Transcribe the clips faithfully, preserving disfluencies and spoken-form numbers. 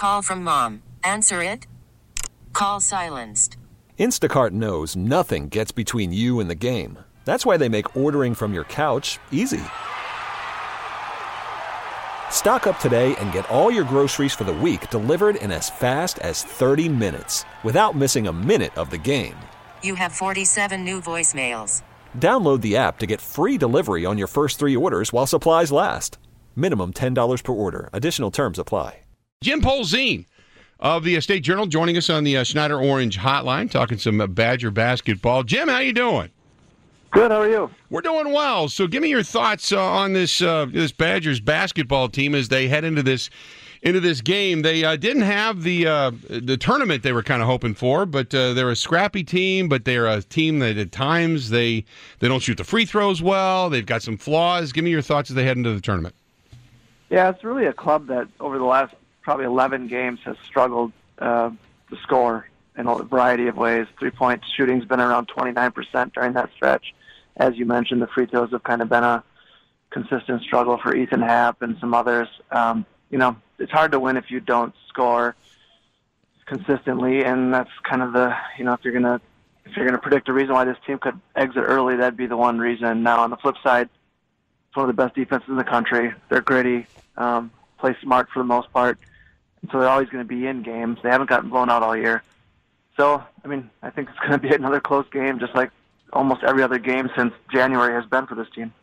call from mom. Answer it. Call silenced. Instacart knows nothing gets between you and the game. That's why they make ordering from your couch easy. Stock up today and get all your groceries for the week delivered in as fast as thirty minutes without missing a minute of the game. You have forty-seven new voicemails. Download the app to get free delivery on your first three orders while supplies last. Minimum ten dollars per order. Additional terms apply. Jim Polzine of the State Journal joining us on the uh, Schneider Orange Hotline, talking some uh, Badger basketball. Jim, how you doing? Good. How are you? We're doing well. So, give me your thoughts uh, on this uh, this Badgers basketball team as they head into this into this game. They uh, didn't have the uh, the tournament they were kind of hoping for, but uh, they're a scrappy team. But they're a team that at times they they don't shoot the free throws well. They've got some flaws. Give me your thoughts as they head into the tournament. Yeah, it's really a club that over the last probably eleven games has struggled uh, to score in a variety of ways. Three-point shooting's been around twenty-nine percent during that stretch. As you mentioned, the free throws have kind of been a consistent struggle for Ethan Happ and some others. Um, you know, it's hard to win if you don't score consistently, and that's kind of the, you know, if you're gonna if you're gonna predict a reason why this team could exit early, that'd be the one reason. Now, on the flip side, it's one of the best defenses in the country. They're gritty, um, play smart for the most part, and so they're always going to be in games. They haven't gotten blown out all year. So, I mean, I think it's going to be another close game, just like almost every other game since January has been for this team.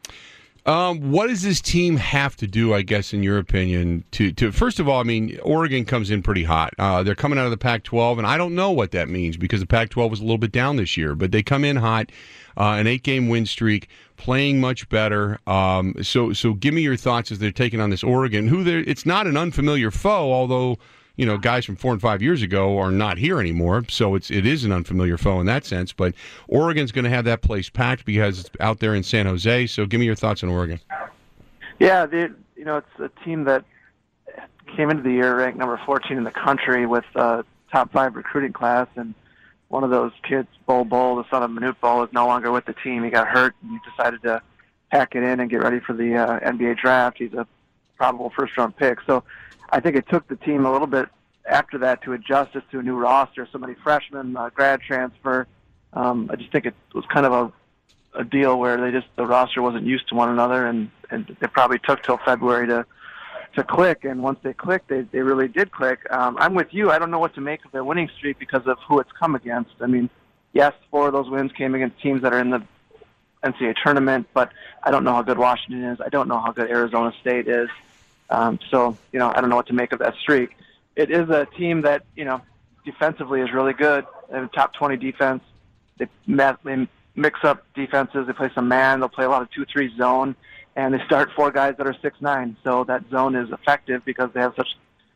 Um, what does this team have to do, I guess, in your opinion, to, to first of all, I mean, Oregon comes in pretty hot. Uh, they're coming out of the Pac twelve, and I don't know what that means because the Pac twelve was a little bit down this year, but they come in hot, uh, an eight-game win streak, playing much better. Um, so so give me your thoughts as they're taking on this Oregon, who they're, it's not an unfamiliar foe, although you know, guys from four and five years ago are not here anymore, so it's it is an unfamiliar foe in that sense. But Oregon's going to have that place packed because it's out there in San Jose. So give me your thoughts on Oregon. Yeah, they, you know, it's a team that came into the year ranked number fourteen in the country with a top five recruiting class, and one of those kids, Bol Bol, the son of Manute Bol, is no longer with the team. He got hurt, and he decided to pack it in and get ready for the uh, N B A draft. He's a probable first-round pick. So I think it took the team a little bit after that to adjust us to a new roster, so many freshmen, uh, grad transfer. Um, I just think it was kind of a, a deal where they just the roster wasn't used to one another, and, and it probably took till February to to click. And once they clicked, they, they really did click. Um, I'm with you. I don't know what to make of their winning streak because of who it's come against. I mean, yes, four of those wins came against teams that are in the N C double A tournament, but I don't know how good Washington is. I don't know how good Arizona State is. Um, so, you know, I don't know what to make of that streak. It is a team that, you know, defensively is really good. They have a top twenty defense. They, they mix up defenses. They play some man. They'll play a lot of two three zone. And they start four guys that are six nine. So that zone is effective because they have such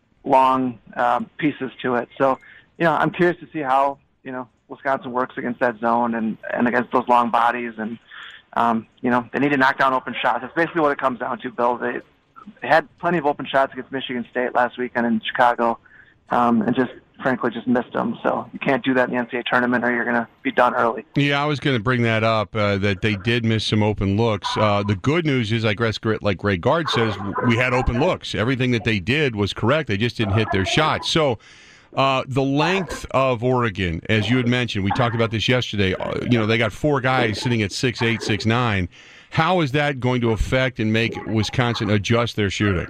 long um, pieces to it. So, you know, I'm curious to see how, you know, Wisconsin works against that zone and, and against those long bodies. And, um, you know, they need to knock down open shots. That's basically what it comes down to, Bill. They, They had plenty of open shots against Michigan State last weekend in Chicago, um, and just frankly just missed them. So you can't do that in the N C double A tournament, or you're going to be done early. Yeah, I was going to bring that up. Uh, that they did miss some open looks. Uh, the good news is, I guess, like Greg Gard says, we had open looks. Everything that they did was correct. They just didn't hit their shots. So. Uh, the length of Oregon, as you had mentioned, we talked about this yesterday. Uh, you know, they got four guys sitting at six eight, six nine. How is that going to affect and make Wisconsin adjust their shooting?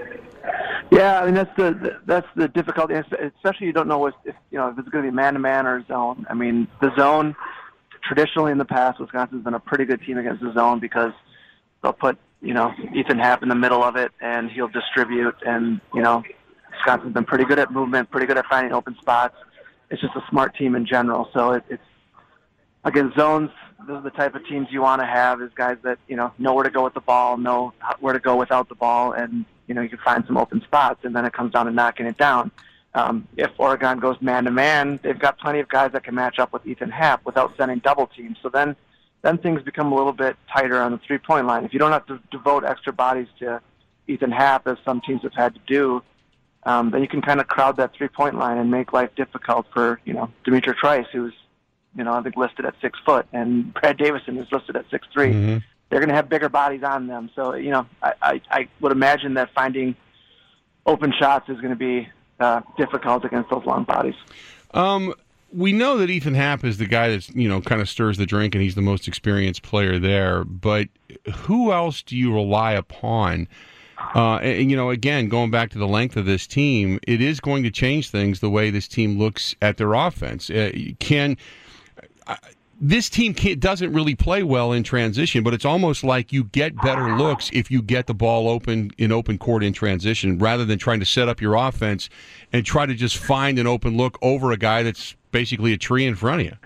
Yeah, I mean that's the that's the difficulty, especially you don't know if you know if it's going to be man to man or zone. I mean, the zone traditionally in the past, Wisconsin's been a pretty good team against the zone because they'll put you know Ethan Happ in the middle of it and he'll distribute, and you know Wisconsin's been pretty good at movement, pretty good at finding open spots. It's just a smart team in general. So it, it's against zones. Those are the type of teams you want to have, is guys that, you know, know where to go with the ball, know where to go without the ball, and, you know, you can find some open spots, and then it comes down to knocking it down. Um, if Oregon goes man-to-man, they've got plenty of guys that can match up with Ethan Happ without sending double teams. So then, then things become a little bit tighter on the three-point line. If you don't have to devote extra bodies to Ethan Happ, as some teams have had to do, um, then you can kind of crowd that three-point line and make life difficult for, you know, Demetrius Trice, who's, you know, I think listed at six foot, and Brad Davison is listed at six three. Mm-hmm. They're going to have bigger bodies on them. So, you know, I, I, I would imagine that finding open shots is going to be uh, difficult against those long bodies. Um, we know that Ethan Happ is the guy that's, you know, kind of stirs the drink, and he's the most experienced player there. But who else do you rely upon? Uh, and, you know, again, going back to the length of this team, it is going to change things the way this team looks at their offense. Uh, can uh, this team can't, doesn't really play well in transition, but it's almost like you get better looks if you get the ball open in open court in transition, rather than trying to set up your offense and try to just find an open look over a guy that's basically a tree in front of you.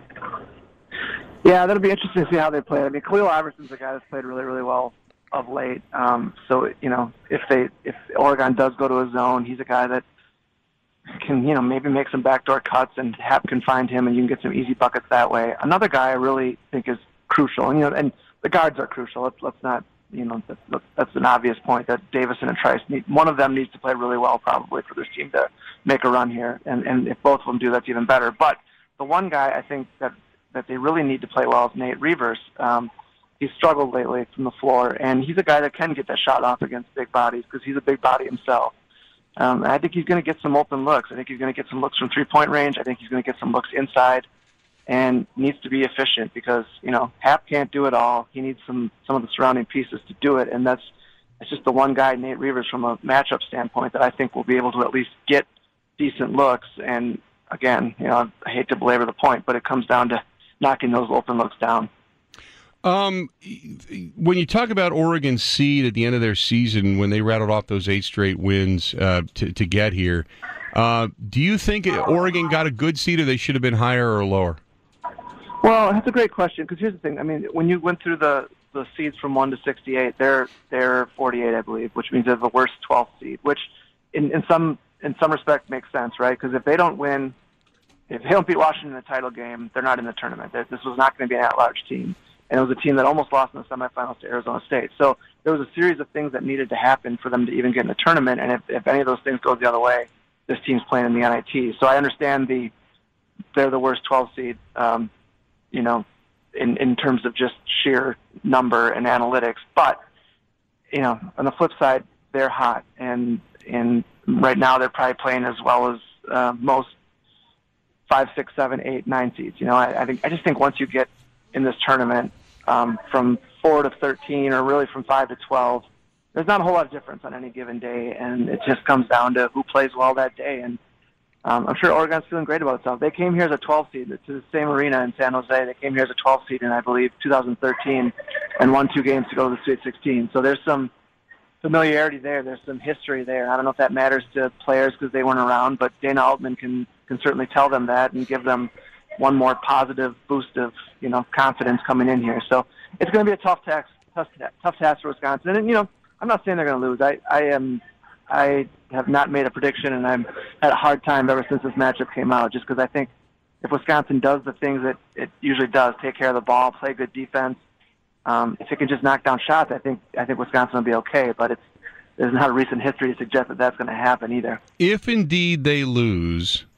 Yeah, that'll be interesting to see how they play. I mean, Khalil Iverson's a guy that's played really, really well of late. Um, so, you know, if they if Oregon does go to a zone, he's a guy that can, you know, maybe make some backdoor cuts, and Happ can find him, and you can get some easy buckets that way. Another guy I really think is crucial, and, you know, and the guards are crucial. Let's, let's not, you know, that's, that's an obvious point that Davison and Trice need. One of them needs to play really well probably for this team to make a run here, and, and if both of them do, that's even better. But the one guy I think that, that they really need to play well is Nate Reuvers. Um, he's struggled lately from the floor, and he's a guy that can get that shot off against big bodies because he's a big body himself. Um, and I think he's going to get some open looks. I think he's going to get some looks from three-point range. I think he's going to get some looks inside, and needs to be efficient because, you know, Happ can't do it all. He needs some some of the surrounding pieces to do it, and that's it's just the one guy, Nate Reuvers, from a matchup standpoint, that I think will be able to at least get decent looks. And again, you know, I hate to belabor the point, but it comes down to knocking those open looks down. Um, when you talk about Oregon's seed at the end of their season, when they rattled off those eight straight wins uh, to, to get here, uh, do you think Oregon got a good seed, or they should have been higher or lower? Well, that's a great question, because here's the thing. I mean, when you went through the, the seeds from one to sixty-eight, they're they're forty-eight, I believe, which means they're the worst twelfth seed, which in, in some in some respect makes sense, right? Because if they don't win, if they don't beat Washington in the title game, they're not in the tournament. This was not going to be an at-large team. And it was a team that almost lost in the semifinals to Arizona State. So there was a series of things that needed to happen for them to even get in the tournament. And if, if any of those things go the other way, this team's playing in the N I T. So I understand the they're the worst twelve seed, um, you know, in, in terms of just sheer number and analytics. But, you know, on the flip side, they're hot. And, and right now they're probably playing as well as uh, most five, six, seven, eight, nine seeds. You know, I, I think I just think once you get in this tournament, um, from four to thirteen, or really from five to twelve, there's not a whole lot of difference on any given day, and it just comes down to who plays well that day. And um, I'm sure Oregon's feeling great about itself. They came here as a twelve seed to the same arena in San Jose. They came here as a twelve seed in, I believe, two thousand thirteen, and won two games to go to the Sweet sixteen. So there's some familiarity there. There's some history there. I don't know if that matters to players because they weren't around, but Dana Altman can can certainly tell them that and give them one more positive boost of, you know, confidence coming in here. So it's going to be a tough task, tough, tough task for Wisconsin. And, you know, I'm not saying they're going to lose. I, I am, I have not made a prediction, and I've had a hard time ever since this matchup came out, just because I think if Wisconsin does the things that it usually does, take care of the ball, play good defense, um, if it can just knock down shots, I think, I think Wisconsin will be okay. But it's, there's not a recent history to suggest that that's going to happen either. If indeed they lose,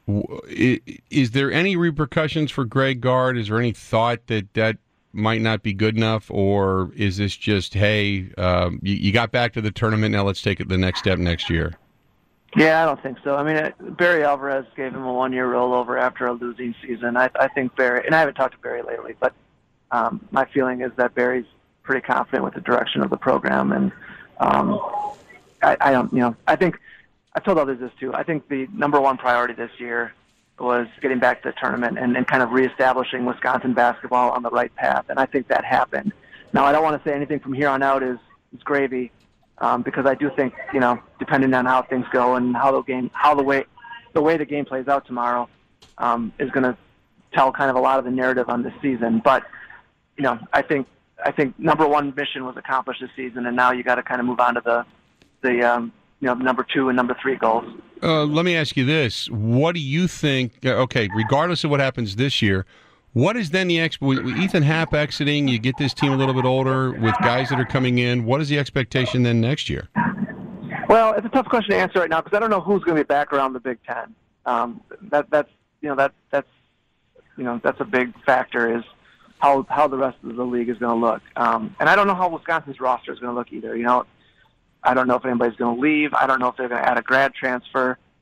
is there any repercussions for Greg Gard? Is there any thought that that might not be good enough, or is this just, hey, um, you, you got back to the tournament, now let's take it the next step next year? Yeah, I don't think so. I mean, Barry Alvarez gave him a one-year rollover after a losing season. I, I think Barry, and I haven't talked to Barry lately, but um, my feeling is that Barry's pretty confident with the direction of the program, and um, I, I don't, you know, I think. I've told others this too. I think the number one priority this year was getting back to the tournament and, and kind of reestablishing Wisconsin basketball on the right path, and I think that happened. Now, I don't want to say anything from here on out is, is gravy, um, because I do think, you know, depending on how things go and how the game, how the way, the way the game plays out tomorrow, um, is going to tell kind of a lot of the narrative on this season. But, you know, I think I think number one mission was accomplished this season, and now you got to kind of move on to the the um, you know, number two and number three goals. Uh, let me ask you this. What do you think, okay, regardless of what happens this year, what is then the, ex- with Ethan Happ exiting, you get this team a little bit older with guys that are coming in, what is the expectation then next year? Well, it's a tough question to answer right now because I don't know who's going to be back around the Big Ten. Um, that, that's, you know, that, that's, you know, that's a big factor is how, how the rest of the league is going to look. Um, and I don't know how Wisconsin's roster is going to look either, you know. I don't know if anybody's going to leave. I don't know if they're going to add a grad transfer.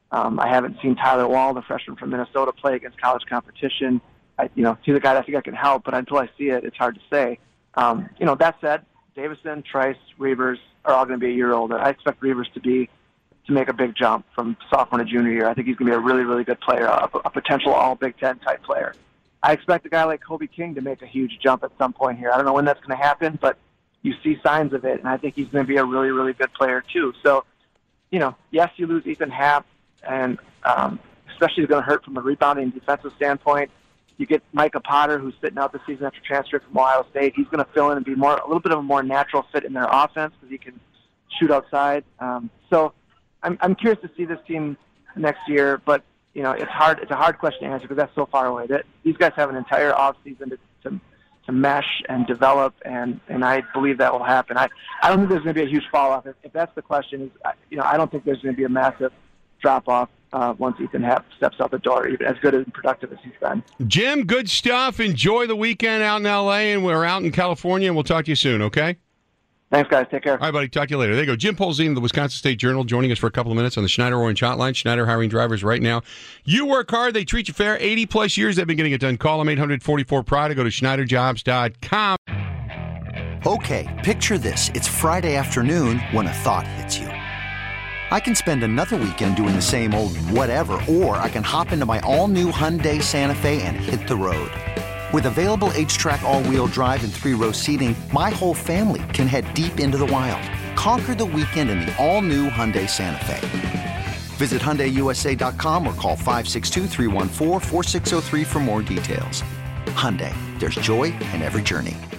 Um, I haven't seen Tyler Wall, the freshman from Minnesota, play against college competition. I, you know, he's a guy that I think I can help, but until I see it, it's hard to say. Um, you know, that said, Davison, Trice, Reavers are all going to be a year older. I expect Reavers to be to make a big jump from sophomore to junior year. I think he's going to be a really, really good player, a, a potential all Big Ten type player. I expect a guy like Kobe King to make a huge jump at some point here. I don't know when that's going to happen, but you see signs of it, and I think he's going to be a really, really good player too. So, you know, yes, you lose Ethan Happ, and um, especially it's going to hurt from a rebounding defensive standpoint. You get Micah Potter, who's sitting out the season after transfer from Ohio State. He's going to fill in and be more a little bit of a more natural fit in their offense because he can shoot outside. Um, so I'm, I'm curious to see this team next year, but you know it's hard. It's a hard question to answer because that's so far away. That these guys have an entire off season to, to to mesh and develop, and, and I believe that will happen. I, I don't think there's going to be a huge fall off. If, if that's the question, is you know I don't think there's going to be a massive drop off. Uh, once Ethan Happ steps out the door, even as good and productive as he's been. Jim, good stuff. Enjoy the weekend out in L A, and we're out in California, and we'll talk to you soon, okay? Thanks, guys. Take care. All right, buddy. Talk to you later. There you go. Jim Polzin of the Wisconsin State Journal joining us for a couple of minutes on the Schneider Orange Hotline. Schneider hiring drivers right now. You work hard. They treat you fair. eighty-plus years they've been getting it done. Call them eight hundred forty-four pride or go to schneider jobs dot com. Okay, picture this. It's Friday afternoon when a thought hits you. I can spend another weekend doing the same old whatever, or I can hop into my all-new Hyundai Santa Fe and hit the road. With available H-Track all-wheel drive and three-row seating, my whole family can head deep into the wild. Conquer the weekend in the all-new Hyundai Santa Fe. Visit Hyundai U S A dot com or call five six two, three one four, four six zero three for more details. Hyundai, there's joy in every journey.